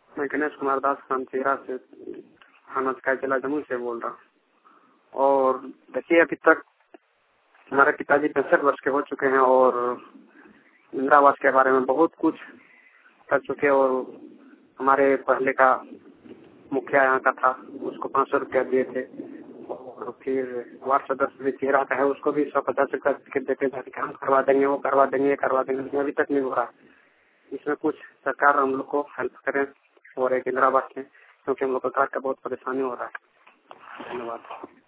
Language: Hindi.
मैं गणेश कुमार दास खानचेरा से थाना जिला जमुई से बोल रहा हूँ। और देखिए, अभी तक हमारे पिताजी 65 वर्ष के हो चुके हैं और इंदिरा आवास के बारे में बहुत कुछ कर चुके हैं। और हमारे पहले का मुखिया यहाँ का था, उसको 500 रुपया दिए थे। और फिर वार्ड सदस्य भी चेहरा का है, उसको भी 150 रुपया टिकट देते थे कि हम करवा देंगे, वो करवा देंगे, ये करवा देंगे, लेकिन अभी तक नहीं हो रहा। इसमें कुछ सरकार हम लोग को हेल्प करें और एक इंदिरा आवास में, क्योंकि हम लोग को घर का बहुत परेशानी हो रहा है। धन्यवाद।